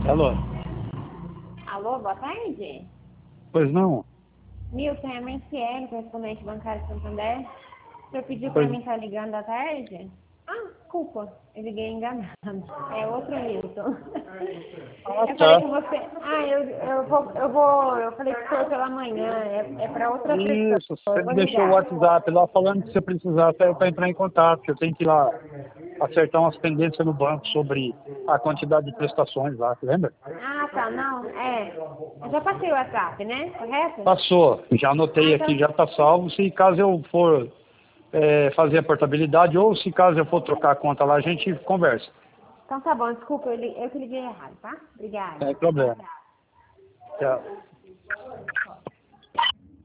Alô? Alô, boa tarde. Pois não? Milton, é a Manciele, correspondente bancário de Santander. O senhor pediu para Pois... mim estar ligando à tarde? Ah, desculpa, eu liguei enganado. É outro Milton. Ah, Eu falei tá. com você. Ah, eu falei com o senhor pela manhã. É para outra pessoa. Isso, você Eu me vou deixou o ligar. WhatsApp lá falando que você precisar para entrar em contato. Eu tenho que ir lá acertar umas pendências no banco sobre a quantidade de prestações lá, lembra? Ah, tá, não, eu já passei o WhatsApp, né? Correto? Passou, já Ah, anotei aqui, então, já está salvo. Se caso eu for fazer a portabilidade ou se caso eu for trocar a conta lá, a gente conversa. então tá bom, desculpa, eu que liguei errado, tá? Obrigada. Sem problema. Tchau.